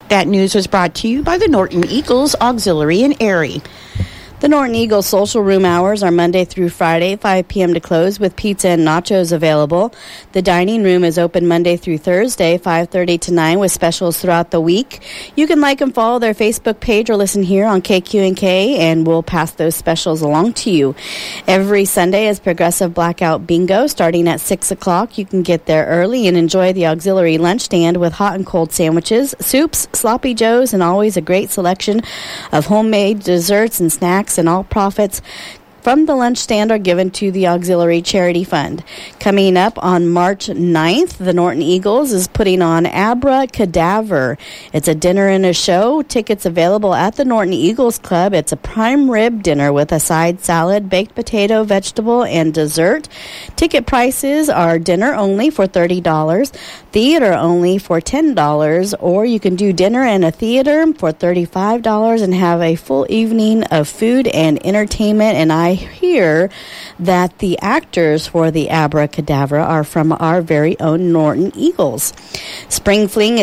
That news was brought to you by the Norton Eagles Auxiliary in Erie. The Norton Eagles social room hours are Monday through Friday, 5 p.m. to close, with pizza and nachos available. The dining room is open Monday through Thursday, 5:30 to 9, with specials throughout the week. You can like and follow their Facebook page or listen here on KQ&K, and we'll pass those specials along to you. Every Sunday is Progressive Blackout Bingo, starting at 6 o'clock. You can get there early and enjoy the auxiliary lunch stand with hot and cold sandwiches, soups, sloppy joes, and always a great selection of homemade desserts and snacks. And all profits from the lunch stand are given to the Auxiliary Charity Fund. Coming up on March 9th, the Norton Eagles is putting on Abracadaver. It's a dinner and a show. Tickets available at the Norton Eagles Club. It's a prime rib dinner with a side salad, baked potato, vegetable, and dessert. Ticket prices are dinner only for $30, theater only for $10, or you can do dinner and a theater for $35 and have a full evening of food and entertainment. And I hear that the actors for the Abracadabra are from our very own Norton Eagles. Spring Fling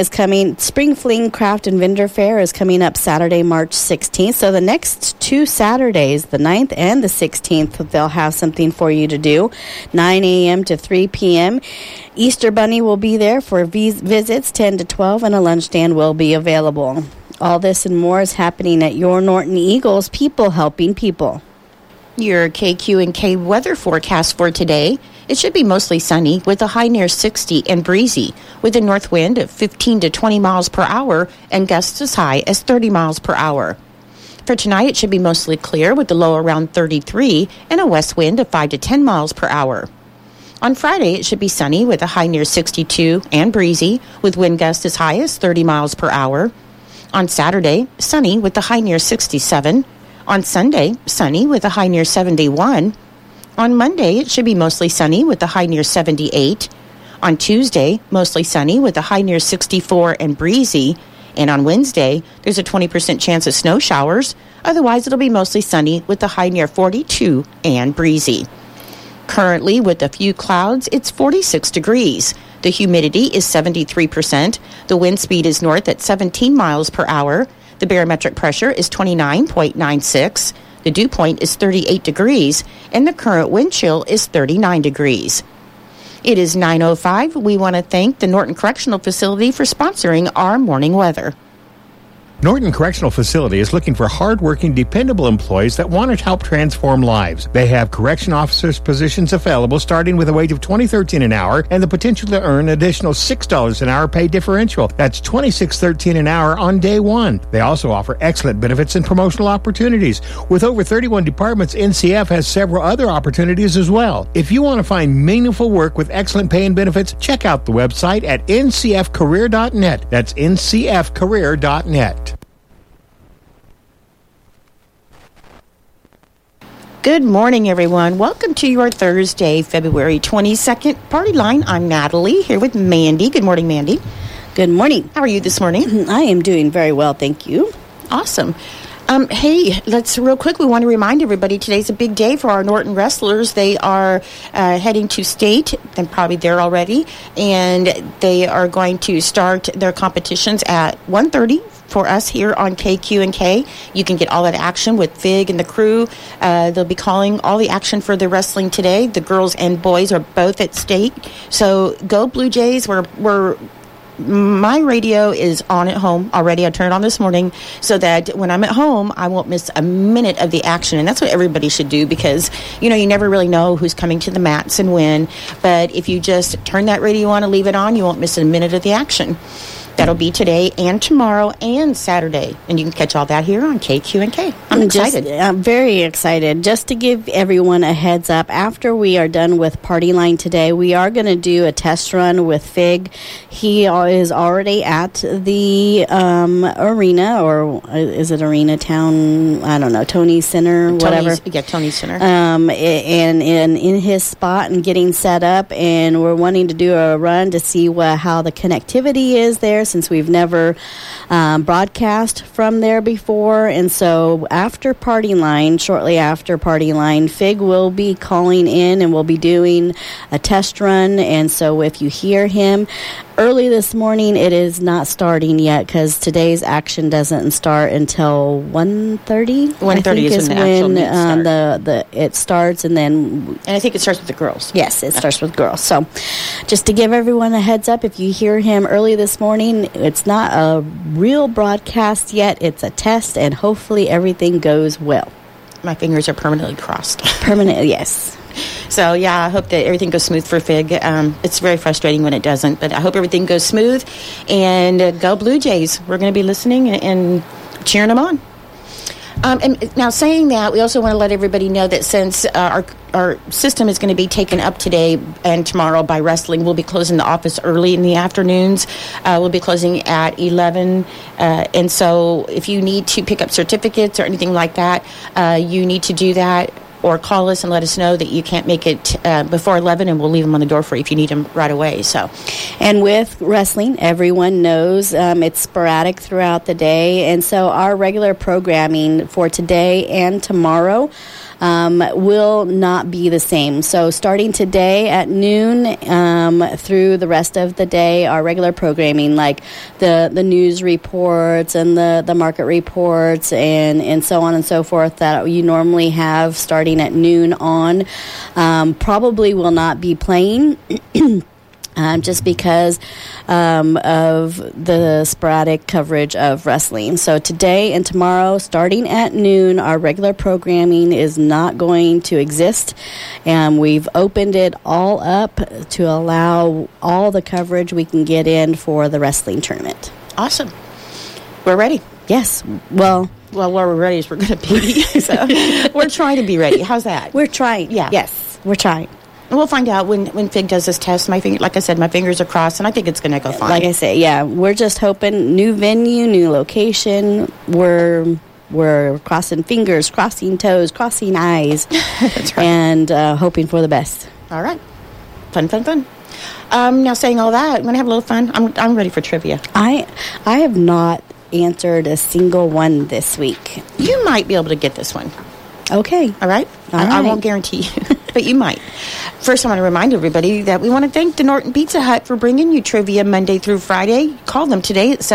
Craft and Vendor Fair is coming up Saturday, March 16th. So the next 2 Saturdays, the 9th and the 16th, they'll have something for you to do, 9 a.m. to 3 p.m. Easter Bunny will be there for visits 10 to 12, and a lunch stand will be available. All this and more is happening at your Norton Eagles, people helping people. Your KQ&K weather forecast for today. It should be mostly sunny with a high near 60 and breezy with a north wind of 15 to 20 miles per hour and gusts as high as 30 miles per hour. For tonight, it should be mostly clear with a low around 33 and a west wind of 5 to 10 miles per hour. On Friday, it should be sunny with a high near 62 and breezy with wind gusts as high as 30 miles per hour. On Saturday, sunny with a high near 67. On Sunday, sunny with a high near 71. On Monday, it should be mostly sunny with a high near 78. On Tuesday, mostly sunny with a high near 64 and breezy. And on Wednesday, there's a 20% chance of snow showers. Otherwise, it'll be mostly sunny with a high near 42 and breezy. Currently, with a few clouds, it's 46 degrees. The humidity is 73%. The wind speed is north at 17 miles per hour. The barometric pressure is 29.96. The dew point is 38 degrees, and the current wind chill is 39 degrees. It is 9:05. We want to thank the Norton Correctional Facility for sponsoring our morning weather. Norton Correctional Facility is looking for hard-working, dependable employees that want to help transform lives. They have correction officers positions available starting with a wage of $20.13 an hour and the potential to earn an additional $6 an hour pay differential. That's $26.13 an hour on day one. They also offer excellent benefits and promotional opportunities. With over 31 departments, NCF has several other opportunities as well. If you want to find meaningful work with excellent pay and benefits, check out the website at ncfcareer.net. That's ncfcareer.net. Good morning, everyone. Welcome to your Thursday, February 22nd Party Line. I'm Natalie, here with Mandy. Good morning, Mandy. Good morning. How are you this morning? I am doing very well, thank you. Awesome. Hey, let's real quick, we want to remind everybody today's a big day for our Norton wrestlers. They are heading to state, they're probably there already, and they are going to start their competitions at 1:30 for us here on KQ&K. You can get all that action with Fig and the crew. They'll be calling all the action for the wrestling today. The girls and boys are both at state. So go Blue Jays. My radio is on at home already. I turned it on this morning so that when I'm at home, I won't miss a minute of the action. And that's what everybody should do because, you never really know who's coming to the mats and when. But if you just turn that radio on and leave it on, you won't miss a minute of the action. That'll be today and tomorrow and Saturday. And you can catch all that here on KQ&K. I'm excited. I'm very excited. Just to give everyone a heads up, after we are done with Party Line today, we are going to do a test run with Fig. He is already at the arena, or is it Arena Town? I don't know, Tony Center, whatever. Tony Center. And in his spot and getting set up. And we're wanting to do a run to see how the connectivity is there, since we've never broadcast from there before. And so shortly after Party Line, Fig will be calling in and we'll be doing a test run. And so if you hear him, Early this morning, it is not starting yet because today's action doesn't start until 1:30. 1:30 is when the actual meet it starts, and then... And I think it starts with the girls. Yes, it starts with girls. So just to give everyone a heads up, if you hear him early this morning, it's not a real broadcast yet. It's a test, and hopefully everything goes well. My fingers are permanently crossed. Permanently, yes. So, yeah, I hope that everything goes smooth for Fig. It's very frustrating when it doesn't, but I hope everything goes smooth. And go Blue Jays. We're going to be listening and cheering them on. And now, saying that, we also want to let everybody know that since our system is going to be taken up today and tomorrow by wrestling, we'll be closing the office early in the afternoons. We'll be closing at 11. And so if you need to pick up certificates or anything like that, you need to do that. Or call us and let us know that you can't make it before 11, and we'll leave them on the door for you if you need them right away. So, and with wrestling, everyone knows it's sporadic throughout the day, and so our regular programming for today and tomorrow will not be the same. So starting today at noon through the rest of the day, our regular programming, like the news reports and the market reports and so on and so forth that you normally have starting at noon on, probably will not be playing. Just because of the sporadic coverage of wrestling. So today and tomorrow, starting at noon, our regular programming is not going to exist. And we've opened it all up to allow all the coverage we can get in for the wrestling tournament. Awesome. We're ready. Yes. Well, where we're ready is we're going to be. So we're trying to be ready. How's that? We're trying. Yeah. Yes, we're trying. And we'll find out when Fig does this test. Like I said, my fingers are crossed, and I think it's going to go fine. Like I say, yeah, we're just hoping new venue, new location. We're crossing fingers, crossing toes, crossing eyes. That's right. And hoping for the best. All right. Fun. Now, saying all that, I'm going to have a little fun. I'm ready for trivia. I have not answered a single one this week. You might be able to get this one. Okay. All right? I won't guarantee you, but you might. First, I want to remind everybody that we want to thank the Norton Pizza Hut for bringing you trivia Monday through Friday. Call them today at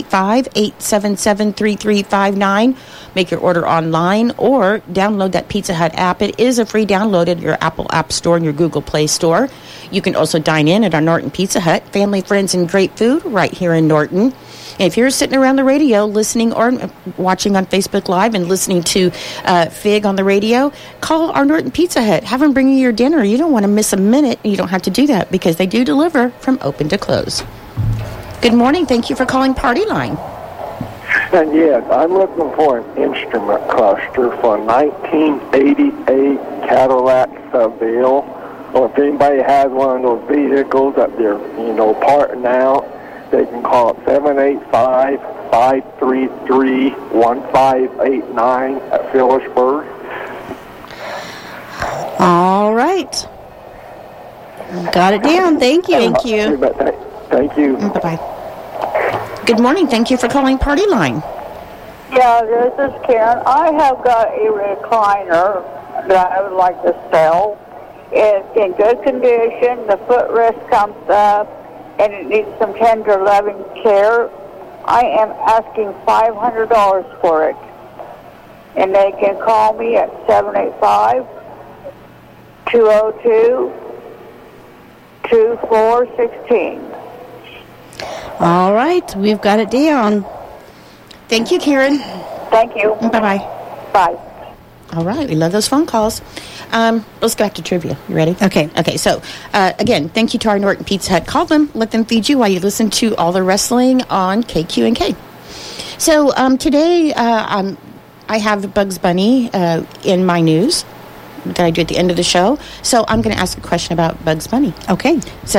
785-877-3359. Make your order online or download that Pizza Hut app. It is a free download at your Apple App Store and your Google Play Store. You can also dine in at our Norton Pizza Hut. Family, friends, and great food right here in Norton. And if you're sitting around the radio listening or watching on Facebook Live and listening to Fig on the radio, call our Norton Pizza Hut. Have them bring you your dinner. You don't want to miss a minute. You don't have to do that because they do deliver from open to close. Good morning. Thank you for calling Party Line. And yes, I'm looking for an instrument cluster for a 1988 Cadillac Seville. Or if anybody has one of those vehicles that they're, parting out, they can call it 785-533-1589 at Phillipsburg. All right. Got it down. Thank you. Thank you. Thank you. Bye-bye. Good morning. Thank you for calling Party Line. Yeah, this is Karen. I have got a recliner that I would like to sell. It's in good condition. The footrest comes up, and it needs some tender, loving care. I am asking $500 for it. And they can call me at 785-202-2416. All right. We've got it down. Thank you, Karen. Thank you. Bye-bye. Bye. All right. We love those phone calls. Let's go back to trivia. You ready? Okay. So, again, thank you to our Norton Pizza Hut. Call them. Let them feed you while you listen to all the wrestling on KQ&K. So, today, I have Bugs Bunny in my news that I do at the end of the show. So, I'm going to ask a question about Bugs Bunny. Okay.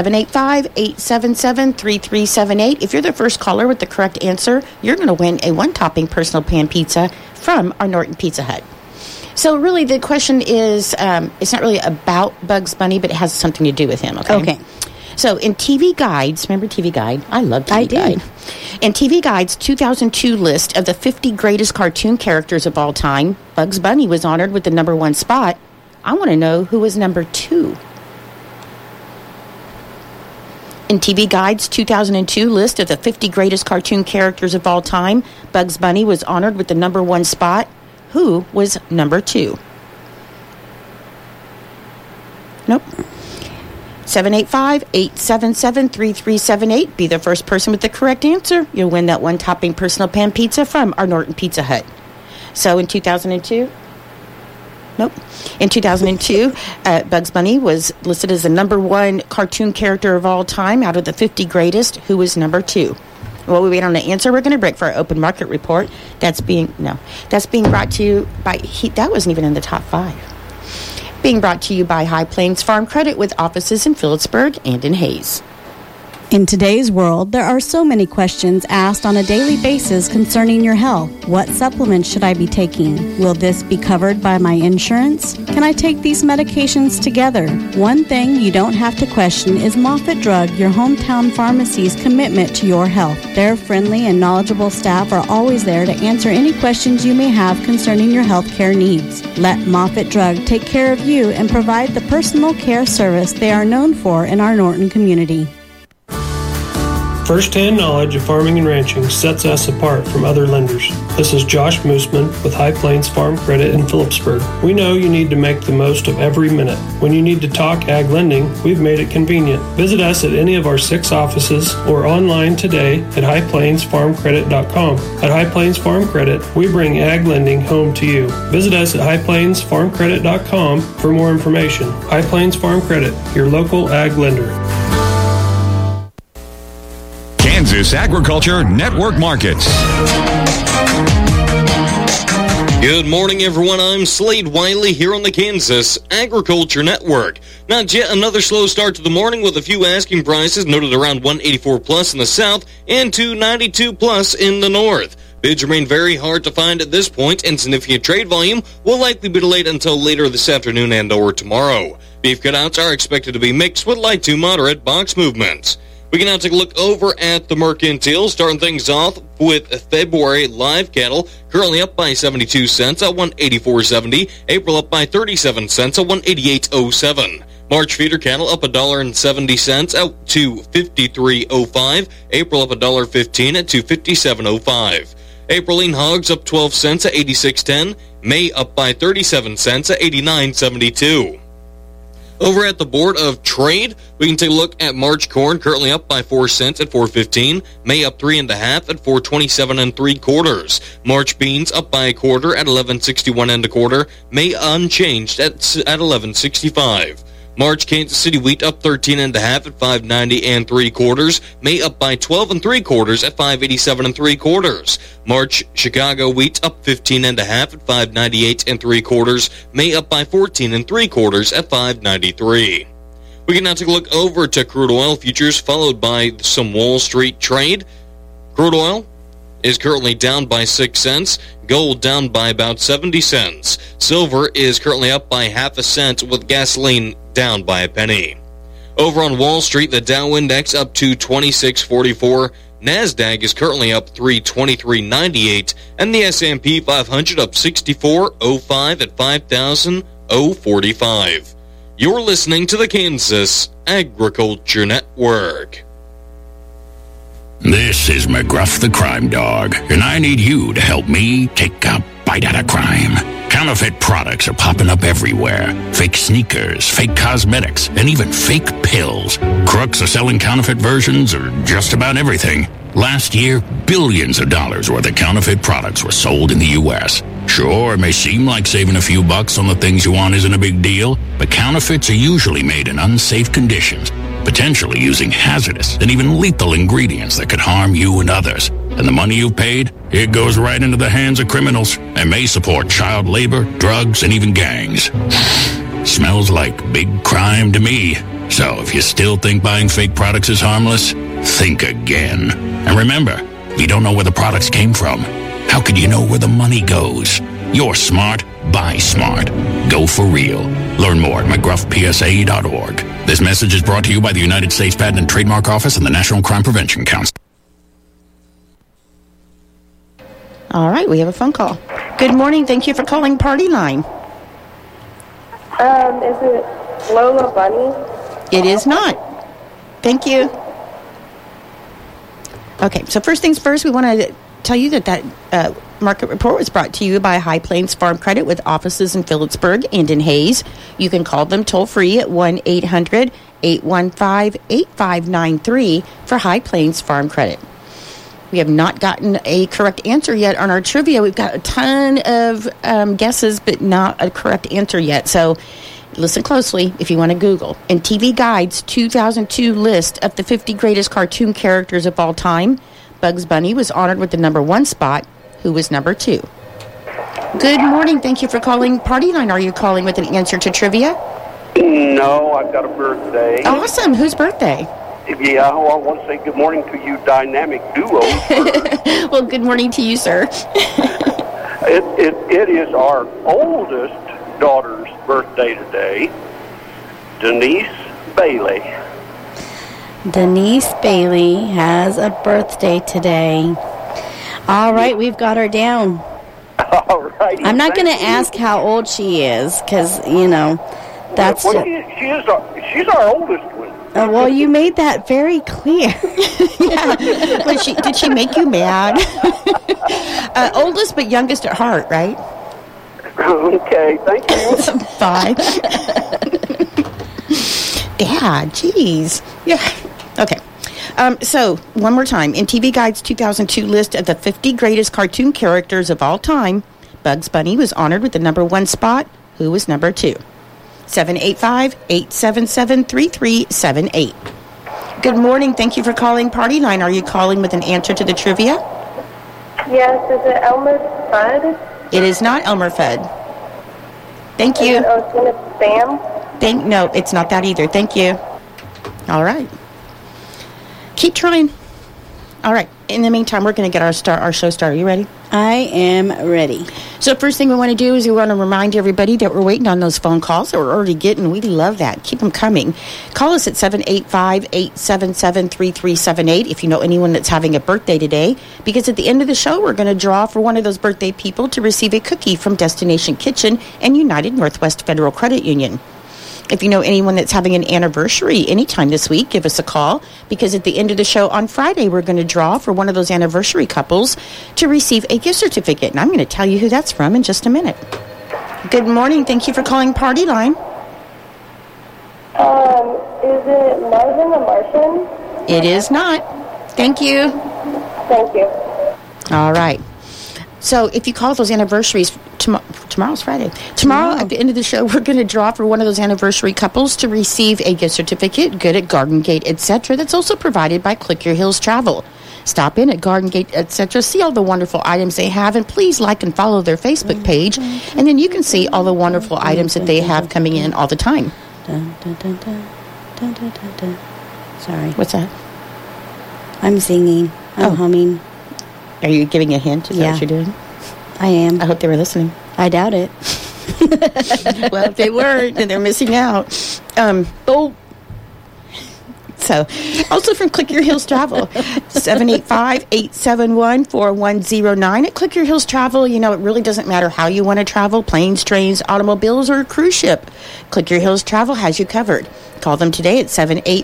785-877-3378. If you're the first caller with the correct answer, you're going to win a one-topping personal pan pizza from our Norton Pizza Hut. So really, the question is, it's not really about Bugs Bunny, but it has something to do with him, okay? So in TV Guide's, remember TV Guide? I love TV Guide. In TV Guide's 2002 list of the 50 greatest cartoon characters of all time, Bugs Bunny was honored with the number 1 spot. I want to know who was number 2. In TV Guide's 2002 list of the 50 greatest cartoon characters of all time, Bugs Bunny was honored with the number 1 spot. Who was number 2? Nope. 785-877-3378. Be the first person with the correct answer. You'll win that one-topping personal pan pizza from our Norton Pizza Hut. So in 2002... Nope. In 2002, Bugs Bunny was listed as the number 1 cartoon character of all time out of the 50 greatest. Who was number 2? While we wait on the answer, we're going to break for our open market report. That's being brought to you by, that wasn't even in the top 5. Being brought to you by High Plains Farm Credit with offices in Phillipsburg and in Hayes. In today's world, there are so many questions asked on a daily basis concerning your health. What supplements should I be taking? Will this be covered by my insurance? Can I take these medications together? One thing you don't have to question is Moffitt Drug, your hometown pharmacy's commitment to your health. Their friendly and knowledgeable staff are always there to answer any questions you may have concerning your health care needs. Let Moffitt Drug take care of you and provide the personal care service they are known for in our Norton community. First-hand knowledge of farming and ranching sets us apart from other lenders. This is Josh Mooseman with High Plains Farm Credit in Phillipsburg. We know you need to make the most of every minute. When you need to talk ag lending, we've made it convenient. Visit us at any of our 6 offices or online today at highplainsfarmcredit.com. At High Plains Farm Credit, we bring ag lending home to you. Visit us at highplainsfarmcredit.com for more information. High Plains Farm Credit, your local ag lender. Kansas Agriculture Network Markets. Good morning, everyone. I'm Slade Wiley here on the Kansas Agriculture Network. Not yet another slow start to the morning with a few asking prices noted around 184 plus in the south and 292 plus in the north. Bids remain very hard to find at this point, and significant trade volume will likely be delayed until later this afternoon and or tomorrow. Beef cutouts are expected to be mixed with light to moderate box movements. We can now take a look over at the mercantile, starting things off with February live cattle, currently up by 72 cents at 184.70. April up by 37 cents at 188.07. March feeder cattle up $1.70 out to 53.05. April up $1.15 at 257.05. April lean hogs up 12 cents at 86.10. May up by 37 cents at 89.72. Over at the Board of Trade, we can take a look at March corn, currently up by 4 cents at 4.15. May up 3 1/2 at 4.27 3/4. March beans up by a quarter at 11.61 1/4. May unchanged at 11.65. March Kansas City wheat up 13 1/2 at 5.90 3/4. May up by 12 3/4 at 5.87 3/4. March Chicago wheat up 15 1/2 at 5.98 3/4. May up by 14 3/4 at 5.93. We can now take a look over to crude oil futures, followed by some Wall Street trade. Crude oil is currently down by 6 cents. Gold down by about 70 cents. Silver is currently up by half a cent, with gasoline down by a penny. Over on Wall Street, the Dow Index up to 2644. NASDAQ is currently up 323.98, and the S&P 500 up 64.05 at 5,045. You're listening to the Kansas Agriculture Network. This is McGruff the Crime Dog, and I need you to help me take a bite out of crime. Counterfeit products are popping up everywhere. Fake sneakers, fake cosmetics, and even fake pills. Crooks are selling counterfeit versions of just about everything. Last year, billions of dollars worth of counterfeit products were sold in the U.S. Sure, it may seem like saving a few bucks on the things you want isn't a big deal, but counterfeits are usually made in unsafe conditions, potentially using hazardous and even lethal ingredients that could harm you and others. And the money you've paid, it goes right into the hands of criminals and may support child labor, drugs, and even gangs. Smells like big crime to me. So if you still think buying fake products is harmless, think again. And remember, if you don't know where the products came from, how could you know where the money goes? You're smart, buy smart. Go for real. Learn more at mcgruffpsa.org. This message is brought to you by the United States Patent and Trademark Office and the National Crime Prevention Council. All right, we have a phone call. Good morning. Thank you for calling Party Line. Is it Lola Bunny? It is not. Thank you. Okay, so first things first, we want to tell you that market report was brought to you by High Plains Farm Credit with offices in Phillipsburg and in Hayes. You can call them toll-free at 1-800-815-8593 for High Plains Farm Credit. We have not gotten a correct answer yet on our trivia. We've got a ton of guesses, but not a correct answer yet. So listen closely if you want to Google. In TV Guide's 2002 list of the 50 greatest cartoon characters of all time, Bugs Bunny was honored with the number 1 spot. Who was number 2? Good morning. Thank you for calling Party Line. Are you calling with an answer to trivia? No, I've got a birthday. Awesome. Whose birthday? Yeah, well, I want to say good morning to you, dynamic duo. Well, good morning to you, sir. It is our oldest daughter's birthday today, Denise Bailey. Denise Bailey has a birthday today. All right, we've got her down. All right. I'm not going to ask how old she is because, that's... Well, she's our oldest one. Well, you made that very clear. Yeah. Did she make you mad? Oldest but youngest at heart, right? Okay, thank you. Bye. Dad, jeez. Yeah. Okay. So, one more time. In TV Guide's 2002 list of the 50 greatest cartoon characters of all time, Bugs Bunny was honored with the number 1 spot. Who was number 2? 785-877-3378. Good morning. Thank you for calling Party Line. Are you calling with an answer to the trivia? Yes. Is it Elmer Fudd? It is not Elmer Fudd. Thank you. Sam? No, it's not that either. Thank you. All right. Keep trying. All right. In the meantime, we're going to get our show started. You ready? I am ready. So first thing we want to do is we want to remind everybody that we're waiting on those phone calls that we're already getting. We love that. Keep them coming. Call us at 785-877-3378 if you know anyone that's having a birthday today, because at the end of the show, we're going to draw for one of those birthday people to receive a cookie from Destination Kitchen and United Northwest Federal Credit Union. If you know anyone that's having an anniversary anytime this week, give us a call, because at the end of the show on Friday, we're going to draw for one of those anniversary couples to receive a gift certificate. And I'm going to tell you who that's from in just a minute. Good morning. Thank you for calling Party Line. Is it Marvin the Martian? It is not. Thank you. Thank you. All right. So if you call those anniversaries, tomorrow's Friday. Tomorrow at the end of the show, we're going to draw for one of those anniversary couples to receive a gift certificate, good at Garden Gate, etc. That's also provided by Click Your Heels Travel. Stop in at Garden Gate, etc. See all the wonderful items they have, and please like and follow their Facebook page, and then you can see all the wonderful items that they have coming in all the time. Sorry. What's that? I'm singing. I'm humming. Are you giving a hint? Is that what you're doing? I am. I hope they were listening. I doubt it. Well, if they weren't, then they're missing out. So, also from Click Your Heels Travel, 785-871-4109. At Click Your Heels Travel, it really doesn't matter how you want to travel, planes, trains, automobiles, or a cruise ship. Click Your Heels Travel has you covered. Call them today at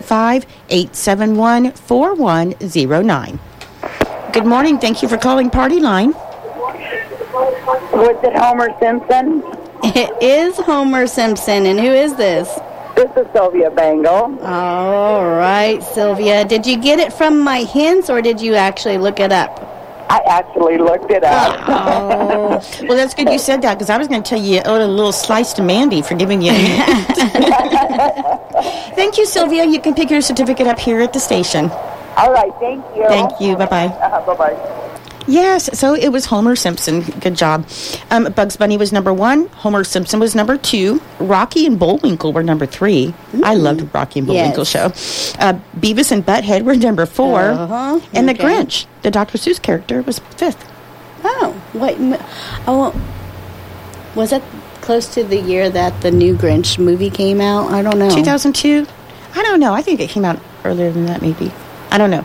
785-871-4109. Good morning. Thank you for calling Party Line. Was it Homer Simpson? It is Homer Simpson. And who is this? This is Sylvia Bangle. All right, Sylvia. Did you get it from my hints, or did you actually look it up? I actually looked it up. Oh. Well, that's good you said that, because I was going to tell you owed a little slice to Mandy for giving you a hint. Thank you, Sylvia. You can pick your certificate up here at the station. All right, thank you. Thank you. Bye-bye. Bye-bye. Yes, so it was Homer Simpson. Good job. Bugs Bunny was number 1. Homer Simpson was number 2. Rocky and Bullwinkle were number 3. I loved Rocky and Bullwinkle show. Beavis and Butthead were number 4. And the Grinch, the Dr. Seuss character, was 5th. Oh, wait. Was that close to the year that the new Grinch movie came out? I don't know. 2002? I don't know. I think it came out earlier than that, maybe. I don't know.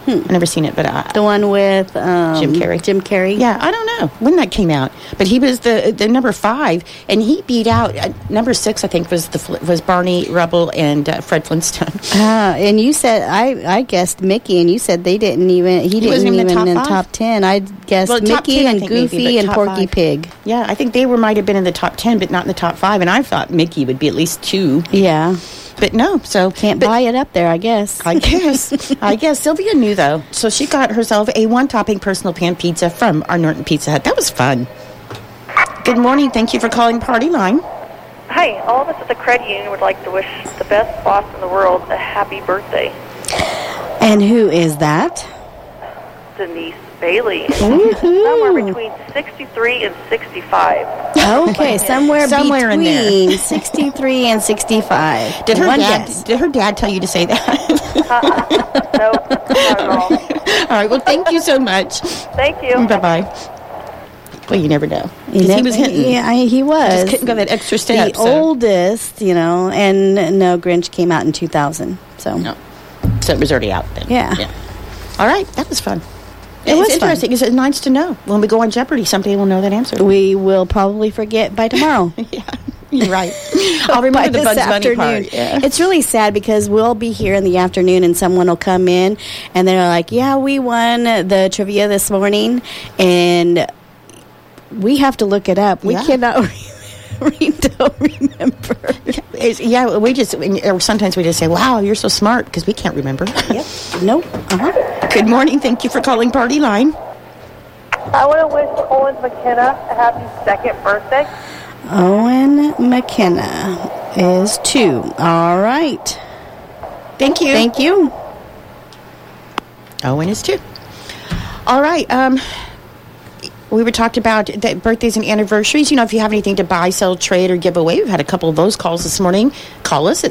I've never seen it, but the one with Jim Carrey. Jim Carrey. Yeah, I don't know when that came out, but he was the number 5, and he beat out number 6. I think was Barney Rubble and Fred Flintstone. And you said I guessed Mickey, and you said he didn't even in the top 10. I guessed Mickey 10, and Goofy maybe, and Porky 5. Pig. Yeah, I think they might have been in the top 10, but not in the top 5. And I thought Mickey would be at least 2. Yeah. But no, so... Can't buy it up there, I guess. I guess. Sylvia knew, though. So she got herself a 1-topping personal pan pizza from our Norton Pizza Hut. That was fun. Good morning. Thank you for calling Party Line. Hi. All of us at the credit union would like to wish the best boss in the world a happy birthday. And who is that? Denise Bailey. Somewhere between 63 and 65. Okay, somewhere in there. 63 and 65. Did her dad tell you to say that? No, not at all. All right, well, thank you so much. Thank you. Bye-bye. Well, you never know. He was hinting. Yeah, he was. Just couldn't go that extra step. The oldest, and no, Grinch came out in 2000. So it was already out then. Yeah. All right, that was fun. It was interesting. It's nice to know. When we go on Jeopardy, somebody will know that answer. We will probably forget by tomorrow. Yeah, you're right. I'll remember the Bugs Bunny part. Yeah. It's really sad because we'll be here in the afternoon and someone will come in and they're like, yeah, we won the trivia this morning. And we have to look it up. We cannot... We don't remember. Yeah, sometimes we just say, wow, you're so smart, because we can't remember. Yep. Nope. Good morning. Thank you for calling Party Line. I want to wish Owen McKenna a happy 2nd birthday. Owen McKenna is 2. All right. Thank you. Thank you. Owen is 2. All right. We were talking about the birthdays and anniversaries. If you have anything to buy, sell, trade, or give away, we've had a couple of those calls this morning. Call us at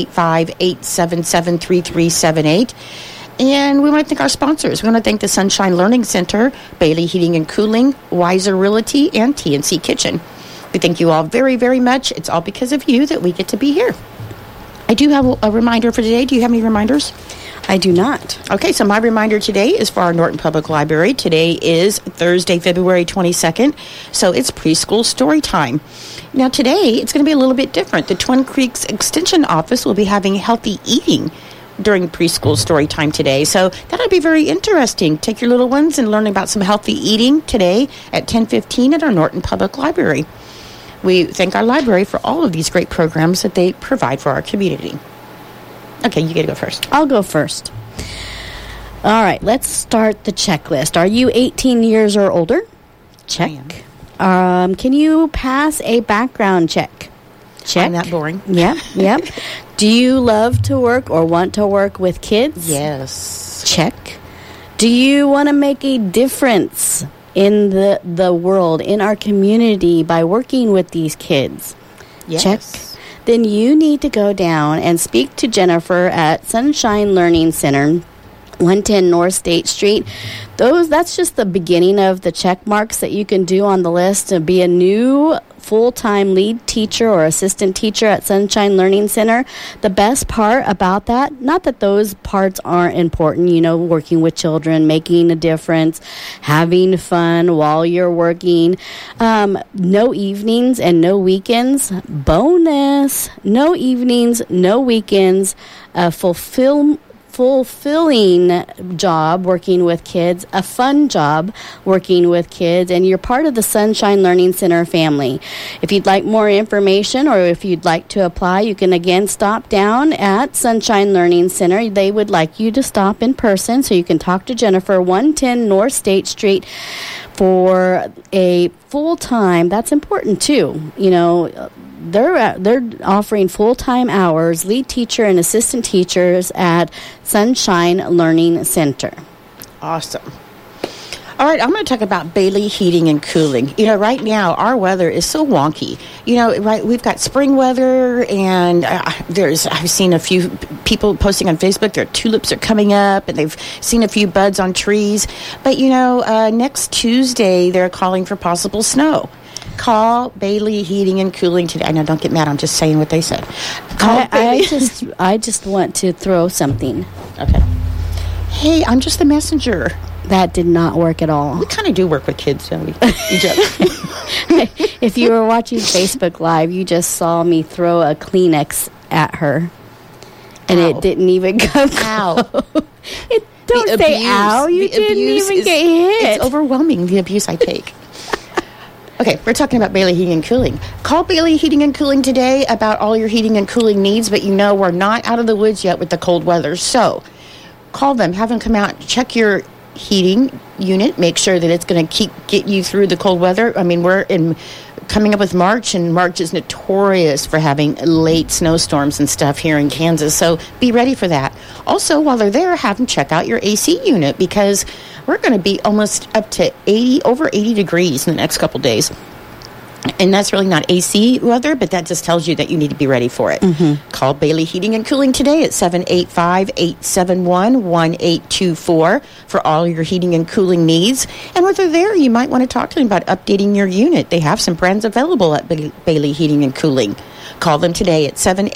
785-877-3378. And we want to thank our sponsors. We want to thank the Sunshine Learning Center, Bailey Heating and Cooling, Wiser Realty, and TNC Kitchen. We thank you all very, very much. It's all because of you that we get to be here. I do have a reminder for today. Do you have any reminders? I do not. Okay, so my reminder today is for our Norton Public Library. Today is Thursday, February 22nd, so it's preschool story time. Now today, it's going to be a little bit different. The Twin Creeks Extension Office will be having healthy eating during preschool story time today, so that'll be very interesting. Take your little ones and learn about some healthy eating today at 10:15 at our Norton Public Library. We thank our library for all of these great programs that they provide for our community. Okay, you get to go first. I'll go first. All right, let's start the checklist. Are you 18 years or older? Check. Can you pass a background check? Check. I'm not boring. Yep. Do you love to work or want to work with kids? Yes. Check. Do you want to make a difference in the world, in our community, by working with these kids? Yes. Check. Then you need to go down and speak to Jennifer at Sunshine Learning Center, 110 North State Street. That's just the beginning of the check marks that you can do on the list to be a new full-time lead teacher or assistant teacher at Sunshine Learning Center. The best part about that, not that those parts aren't important, working with children, making a difference, having fun while you're working. No evenings and no weekends. Bonus. No evenings, no weekends. Fulfilling job working with kids, a fun job working with kids, and you're part of the Sunshine Learning Center family. If you'd like more information or if you'd like to apply, you can again stop down at Sunshine Learning Center. They would like you to stop in person so you can talk to Jennifer, 110 North State Street, for a full-time. That's important too. They're offering full-time hours, lead teacher and assistant teachers at Sunshine Learning Center. Awesome. All right, I'm going to talk about Bailey Heating and Cooling. Right now, our weather is so wonky. We've got spring weather, and I've seen a few people posting on Facebook, their tulips are coming up, and they've seen a few buds on trees. But, next Tuesday, they're calling for possible snow. Call Bailey Heating and Cooling today. I know, don't get mad. I'm just saying what they said. I just want to throw something. Okay. Hey, I'm just the messenger. That did not work at all. We kind of do work with kids, don't we? Each other. If you were watching Facebook Live, you just saw me throw a Kleenex at her. And Ow. it didn't even come Ow. Don't The say abuse- ow. You the didn't abuse even is- get hit. It's overwhelming, the abuse I take. Okay, we're talking about Bailey Heating and Cooling. Call Bailey Heating and Cooling today about all your heating and cooling needs, but we're not out of the woods yet with the cold weather. So call them, have them come out, check your heating unit, make sure that it's going to get you through the cold weather. I mean, we're coming up with March, and March is notorious for having late snowstorms and stuff here in Kansas, so be ready for that. Also, while they're there, have them check out your AC unit, because we're going to be almost up to over 80 degrees in the next couple days. And that's really not AC weather, but that just tells you that you need to be ready for it. Mm-hmm. Call Bailey Heating and Cooling today at 785-871-1824 for all your heating and cooling needs. And while they're there, you might want to talk to them about updating your unit. They have some brands available at Bailey Heating and Cooling. Call them today at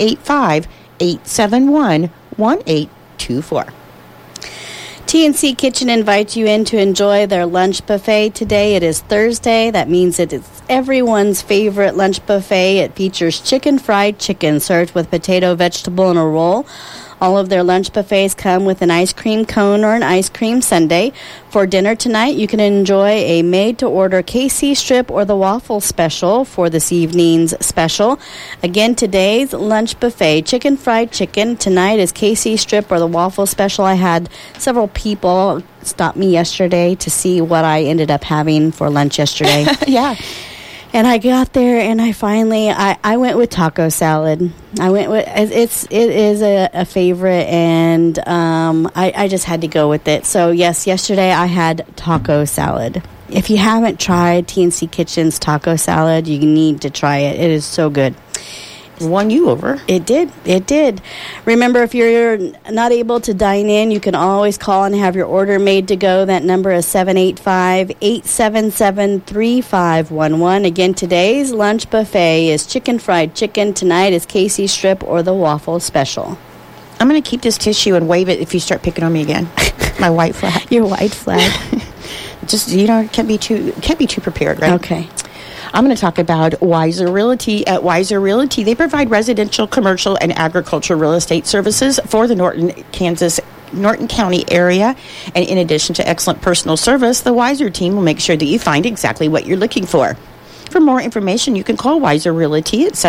785-871-1824. TNC Kitchen invites you in to enjoy their lunch buffet today. It is Thursday. That means it is everyone's favorite lunch buffet. It features fried chicken served with potato, vegetable, and a roll. All of their lunch buffets come with an ice cream cone or an ice cream sundae. For dinner tonight, you can enjoy a made-to-order KC strip or the waffle special for this evening's special. Again, today's lunch buffet, fried chicken. Tonight is KC strip or the waffle special. I had several people stop me yesterday to see what I ended up having for lunch yesterday. Yeah. And I got there, and I finally went with taco salad. It is a favorite, and I just had to go with it. So yes, yesterday I had taco salad. If you haven't tried TNC Kitchen's taco salad, you need to try it. It is so good. Won you over. It did. Remember, if you're not able to dine in, you can always call and have your order made to go. That number is 785-877-3511. Again, today's lunch buffet is fried chicken. Tonight is KC strip or the waffle special. I'm going to keep this tissue and wave it if you start picking on me again. My white flag. Your white flag. Just, can't be too prepared, right? Okay. I'm going to talk about Weiser Realty. At Weiser Realty, they provide residential, commercial, and agricultural real estate services for the Norton County area. And in addition to excellent personal service, the Weiser team will make sure that you find exactly what you're looking for. For more information, you can call Weiser Realty at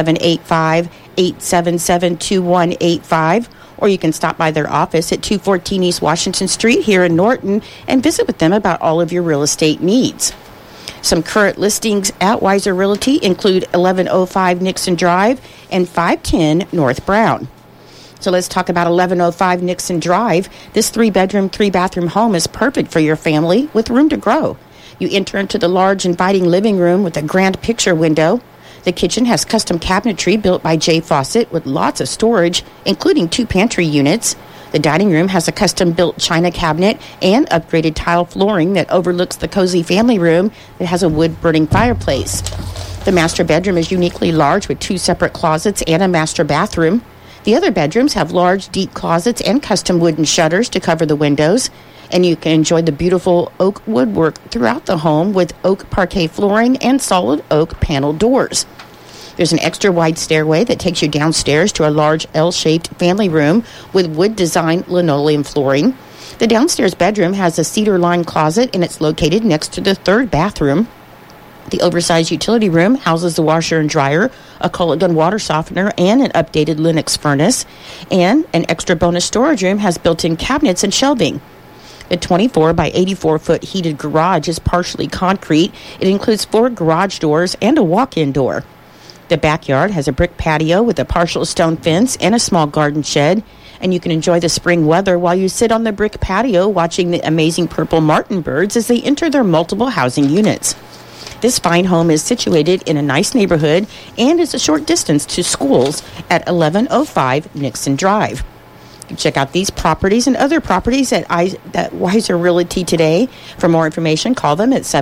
785-877-2185, or you can stop by their office at 214 East Washington Street here in Norton and visit with them about all of your real estate needs. Some current listings at Weiser Realty include 1105 Nixon Drive and 510 North Brown. So let's talk about 1105 Nixon Drive. This 3-bedroom, 3-bathroom home is perfect for your family with room to grow. You enter into the large, inviting living room with a grand picture window. The kitchen has custom cabinetry built by Jay Fawcett with lots of storage, including 2 pantry units. The dining room has a custom-built china cabinet and upgraded tile flooring that overlooks the cozy family room that has a wood-burning fireplace. The master bedroom is uniquely large with 2 separate closets and a master bathroom. The other bedrooms have large, deep closets and custom wooden shutters to cover the windows. And you can enjoy the beautiful oak woodwork throughout the home with oak parquet flooring and solid oak panel doors. There's an extra wide stairway that takes you downstairs to a large L-shaped family room with wood-designed linoleum flooring. The downstairs bedroom has a cedar-lined closet, and it's located next to the 3rd bathroom. The oversized utility room houses the washer and dryer, a Culligan water softener, and an updated Lennox furnace. And an extra bonus storage room has built-in cabinets and shelving. The 24 by 84-foot heated garage is partially concrete. It includes 4 garage doors and a walk-in door. The backyard has a brick patio with a partial stone fence and a small garden shed, and you can enjoy the spring weather while you sit on the brick patio watching the amazing purple martin birds as they enter their multiple housing units. This fine home is situated in a nice neighborhood and is a short distance to schools at 1105 Nixon Drive. You can check out these properties and other properties at Weiser Realty today. For more information, call them at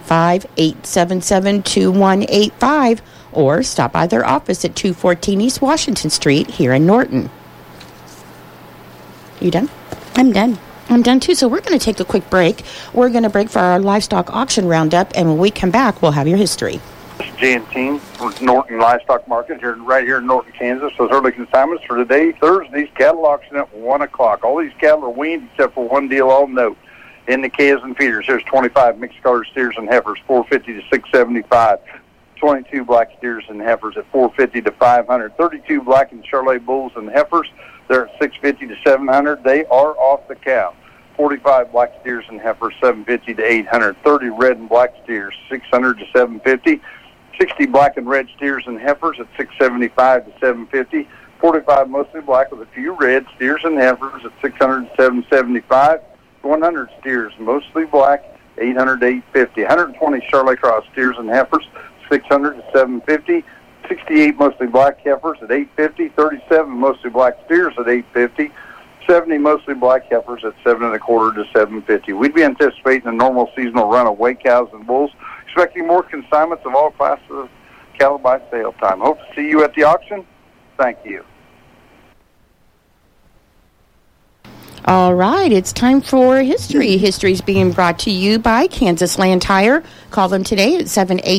785-877-2185 or stop by their office at 214 East Washington Street here in Norton. You done? I'm done. I'm done too, so we're going to take a quick break. We're going to break for our livestock auction roundup, and when we come back, we'll have your history. This is Jay and team from Norton Livestock Market right here in Norton, Kansas. Those early consignments for today, Thursday's cattle auction at 1 o'clock. All these cattle are weaned except for one deal I'll note. In the calves and feeders, there's 25 mixed color steers and heifers, $450 to $675. 22 black steers and heifers at $450 to $500. 32 black and Charolais bulls and heifers, they're at $650 to $700. They are off the cow. 45 black steers and heifers, $750 to $800. 30 red and black steers, $600 to $750. 60 black and red steers and heifers at $675 to $750. 45 mostly black with a few red steers and heifers at $600 to $775. 100 steers mostly black, $800 to $850. 120 Charolais Cross steers and heifers, $600 to $750. 68 mostly black heifers at $850. 37 mostly black steers at $850. 70 mostly black heifers at $7.25 to $750. We'd be anticipating a normal seasonal run of weight cows and bulls, expecting more consignments of all classes of cattle by sale time. Hope to see you at the auction. Thank you. All right, it's time for History. History is being brought to you by Kansas Land Tire. Call them today at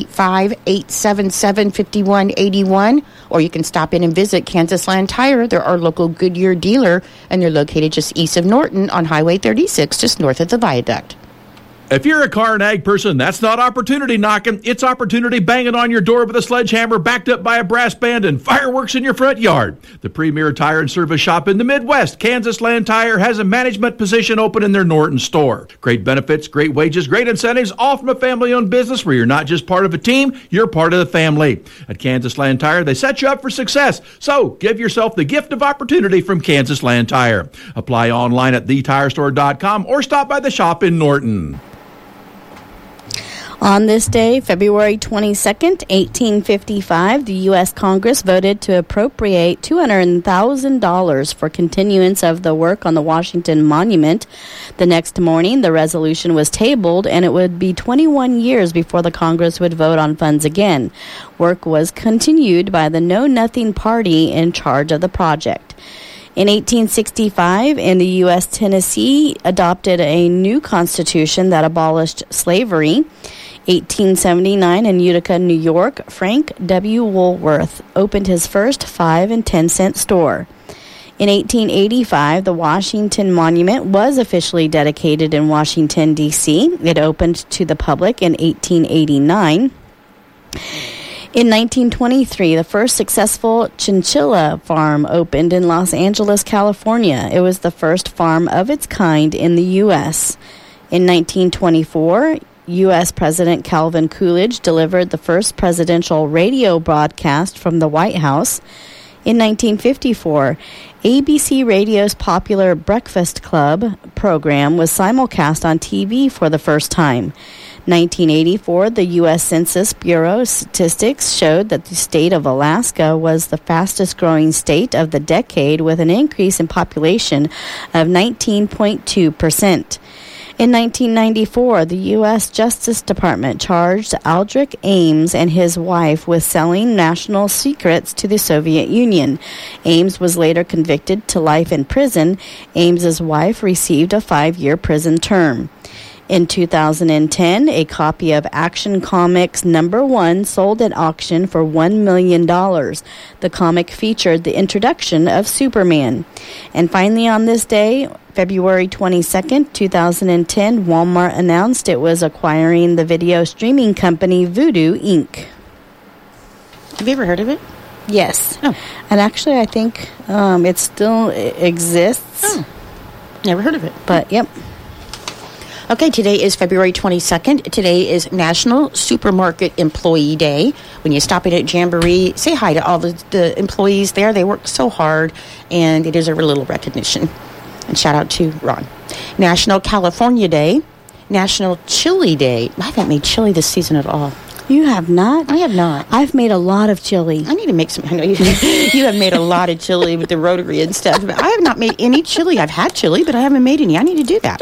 785-877-5181, or you can stop in and visit Kansas Land Tire. They're our local Goodyear dealer, and they're located just east of Norton on Highway 36, just north of the viaduct. If you're a car and ag person, that's not opportunity knocking. It's opportunity banging on your door with a sledgehammer backed up by a brass band and fireworks in your front yard. The premier tire and service shop in the Midwest, Kansas Land Tire, has a management position open in their Norton store. Great benefits, great wages, great incentives, all from a family-owned business where you're not just part of a team, you're part of the family. At Kansas Land Tire, they set you up for success. So give yourself the gift of opportunity from Kansas Land Tire. Apply online at thetirestore.com or stop by the shop in Norton. On this day, February 22nd, 1855, the U.S. Congress voted to appropriate $200,000 for continuance of the work on the Washington Monument. The next morning, the resolution was tabled, and it would be 21 years before the Congress would vote on funds again. Work was continued by the Know Nothing Party in charge of the project. In 1865, in the U.S., Tennessee adopted a new constitution that abolished slavery. 1879, in Utica, New York, Frank W. Woolworth opened his first 5 and 10 cent store. In 1885, the Washington Monument was officially dedicated in Washington, D.C. It opened to the public in 1889. In 1923, the first successful chinchilla farm opened in Los Angeles, California. It was the first farm of its kind in the U.S. In 1924, U.S. President Calvin Coolidge delivered the first presidential radio broadcast from the White House. In 1954, ABC Radio's popular Breakfast Club program was simulcast on TV for the first time. 1984, the U.S. Census Bureau statistics showed that the state of Alaska was the fastest growing state of the decade with an increase in population of 19.2%. In 1994, the U.S. Justice Department charged Aldrich Ames and his wife with selling national secrets to the Soviet Union. Ames was later convicted to life in prison. Ames's wife received a 5-year prison term. In 2010, a copy of Action Comics #1 sold at auction for $1 million. The comic featured the introduction of Superman. And finally on this day, February 22nd, 2010, Walmart announced it was acquiring the video streaming company Vudu, Inc. Have you ever heard of it? Yes. Oh. And actually, I think it still exists. Oh. Never heard of it. But, yep. Okay, today is February 22nd. Today is National Supermarket Employee Day. When you stop in at Jamboree, say hi to all the employees there. They work so hard, and they deserve a little recognition. And shout out to Ron. National California Day. National Chili Day. I haven't made chili this season at all. You have not? I have not. I've made a lot of chili. I need to make some. I know you have made a lot of chili with the Rotary and stuff. But I have not made any chili. I've had chili, but I haven't made any. I need to do that.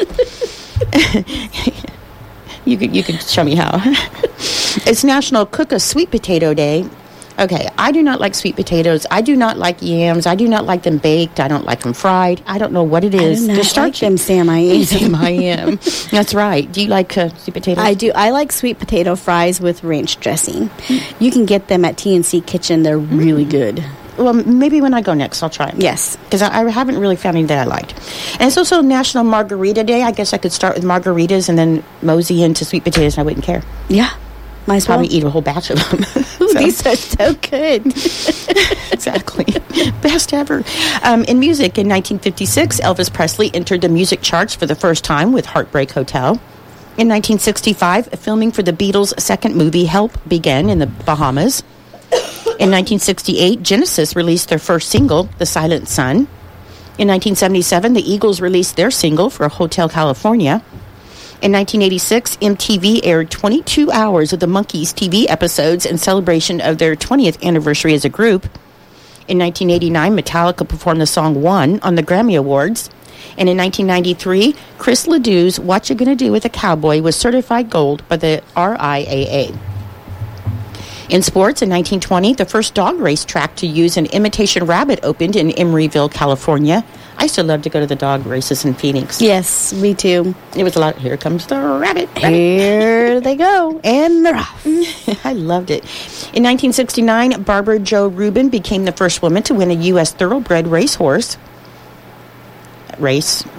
You could show me how. It's National Cook a Sweet Potato Day. Okay, I do not like sweet potatoes. I do not like yams. I do not like them baked. I don't like them fried. I don't know what it is. I do not like them, Sam. I am. Sam, I am. That's right. Do you like sweet potatoes? I do. I like sweet potato fries with ranch dressing. You can get them at TNC Kitchen. They're really good. Well, maybe when I go next, I'll try them. Yes. Because I haven't really found any that I liked. And it's also National Margarita Day. I guess I could start with margaritas and then mosey into sweet potatoes, and I wouldn't care. Yeah. Might as well. Probably eat a whole batch of them. These are so good. Exactly. Best ever. In music, in 1956, Elvis Presley entered the music charts for the first time with Heartbreak Hotel. In 1965, filming for the Beatles' second movie, Help, began in the Bahamas. In 1968, Genesis released their first single, The Silent Sun. In 1977, the Eagles released their single for Hotel California. In 1986, MTV aired 22 hours of the Monkees TV episodes in celebration of their 20th anniversary as a group. In 1989, Metallica performed the song One on the Grammy Awards. And in 1993, Chris Ledoux's What You Gonna Do with a Cowboy was certified gold by the RIAA. In sports, in 1920, the first dog race track to use an imitation rabbit opened in Emeryville, California. I used to love to go to the dog races in Phoenix. Yes, me too. It was a lot. Here comes the rabbit. Here they go. And they're off. I loved it. In 1969, Barbara Jo Rubin became the first woman to win a U.S. thoroughbred horse race.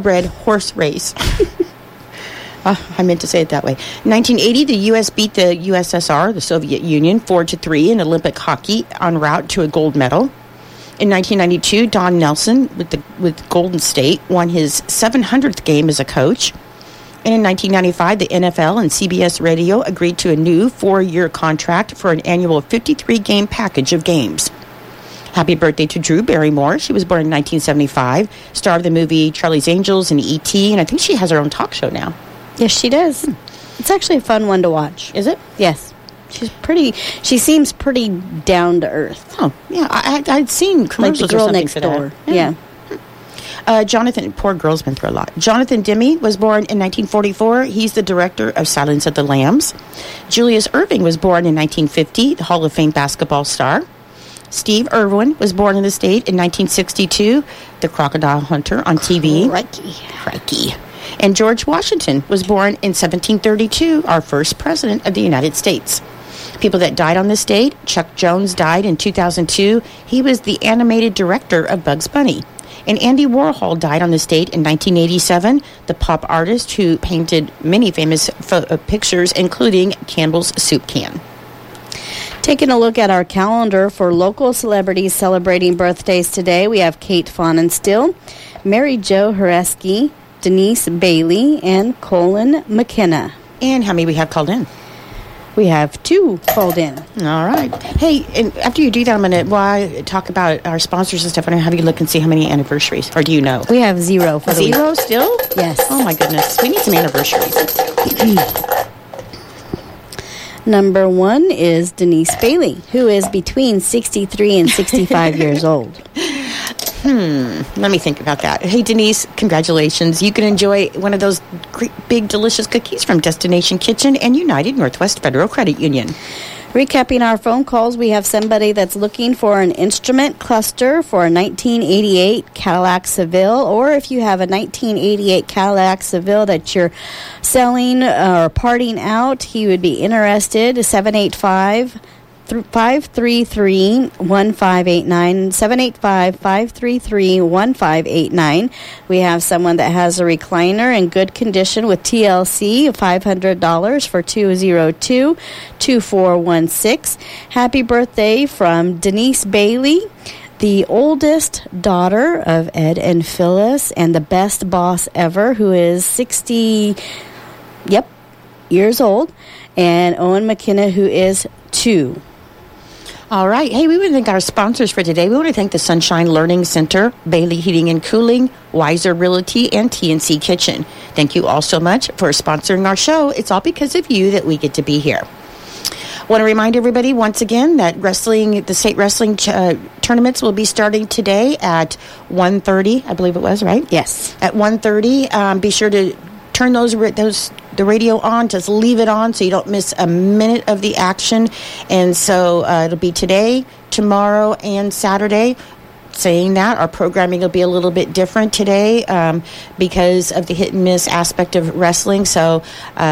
I meant to say it that way. In 1980, the U.S. beat the USSR, the Soviet Union, 4-3 in Olympic hockey en route to a gold medal. In 1992, Don Nelson with Golden State won his 700th game as a coach. And in 1995, the NFL and CBS Radio agreed to a new 4-year contract for an annual 53-game package of games. Happy birthday to Drew Barrymore. She was born in 1975, star of the movie Charlie's Angels and E.T., and I think she has her own talk show now. Yes, she does. It's actually a fun one to watch. Is it? Yes. She seems pretty down to earth. Oh, yeah. I'd seen commercials like the girl or something next for door. That. Yeah. Jonathan, poor girl's been through a lot. Jonathan Demme was born in 1944. He's the director of Silence of the Lambs. Julius Erving was born in 1950, the Hall of Fame basketball star. Steve Irwin was born in the state in 1962, the crocodile hunter on TV. Crikey. And George Washington was born in 1732, our first president of the United States. People that died on this date: Chuck Jones died in 2002. He was the animated director of Bugs Bunny. And Andy Warhol died on this date in 1987, the pop artist who painted many famous pictures, including Campbell's Soup Can. Taking a look at our calendar for local celebrities celebrating birthdays today, we have Kate Fahnenstiel, Mary Jo Horeski, Denise Bailey, and Colin McKenna. And how many we have called in? We have 2 called in. All right. Hey, and after you do that, I'm going to talk about our sponsors and stuff. I'm going to have you look and see how many anniversaries, or do you know? We have 0 for the week. 0 still? Yes. Oh, my goodness. We need some anniversaries. Number 1 is Denise Bailey, who is between 63 and 65 years old. Let me think about that. Hey, Denise, congratulations. You can enjoy one of those great, big, delicious cookies from Destination Kitchen and United Northwest Federal Credit Union. Recapping our phone calls, we have somebody that's looking for an instrument cluster for a 1988 Cadillac Seville, or if you have a 1988 Cadillac Seville that you're selling or parting out, he would be interested. 785-533-1589, 785-533-1589. We have someone that has a recliner in good condition with TLC, $500 for 202-2416. Happy birthday from Denise Bailey, the oldest daughter of Ed and Phyllis, and the best boss ever, who is 60 years old, and Owen McKenna, who is 2. All right. Hey, we want to thank our sponsors for today. We want to thank the Sunshine Learning Center, Bailey Heating and Cooling, Weiser Realty, and TNC Kitchen. Thank you all so much for sponsoring our show. It's all because of you that we get to be here. I want to remind everybody once again that the state wrestling tournaments will be starting today at 1:30, I believe it was, right? Yes. At 1:30. Be sure to turn the radio on. Just leave it on so you don't miss a minute of the action. And so it'll be today, tomorrow, and Saturday. Saying that, our programming will be a little bit different today because of the hit and miss aspect of wrestling. So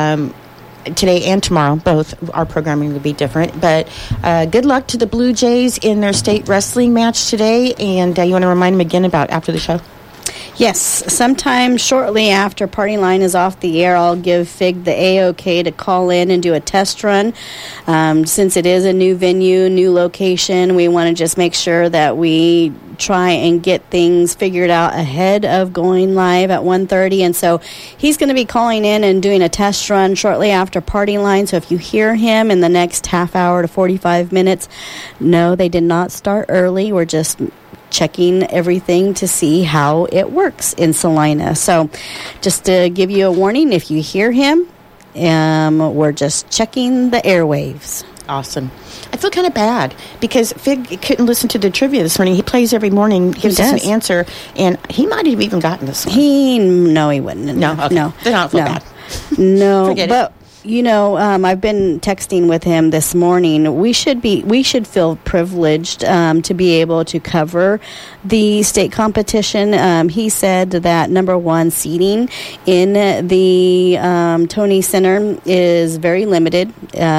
today and tomorrow, both our programming will be different. But good luck to the Blue Jays in their state wrestling match today. And you want to remind them again about after the show? Yes, sometime shortly after Party Line is off the air, I'll give Fig the A-OK to call in and do a test run. Since it is a new venue, new location, we want to just make sure that we try and get things figured out ahead of going live at 1:30. And so he's going to be calling in and doing a test run shortly after Party Line. So if you hear him in the next half hour to 45 minutes, no, they did not start early. We're just checking everything to see how it works in Salina. So just to give you a warning, if you hear him, we're just checking the airwaves. Awesome. I feel kind of bad because Fig couldn't listen to the trivia this morning. He plays every morning, gives us an answer, and he might have even gotten this one. No, he wouldn't. No, okay. No. Then I don't feel bad. No, Forget but I've been texting with him this morning. We should feel privileged to be able to cover the state competition. He said that number one, seating in the Tony Center is very limited.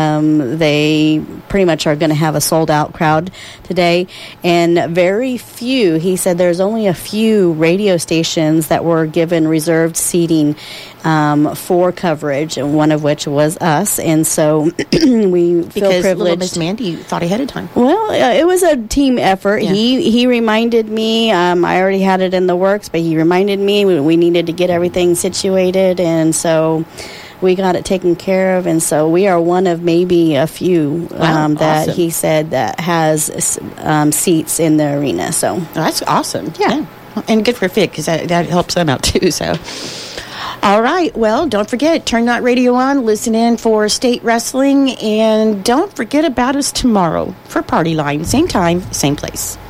They pretty much are going to have a sold out crowd today, and very few. He said there's only a few radio stations that were given reserved seating for coverage, and one of which was us, and so we feel because privileged. Little Miss Mandy thought ahead of time. Well, it was a team effort. Yeah. He reminded me. I already had it in the works, but he reminded me we needed to get everything situated, and so we got it taken care of. And so we are one of maybe a few that awesome. he said that has seats in the arena. So That's awesome. Yeah. And good for Fig because that helps them out too. So. All right. Well, don't forget, turn that radio on, listen in for state wrestling, and don't forget about us tomorrow for Party Line. Same time, same place.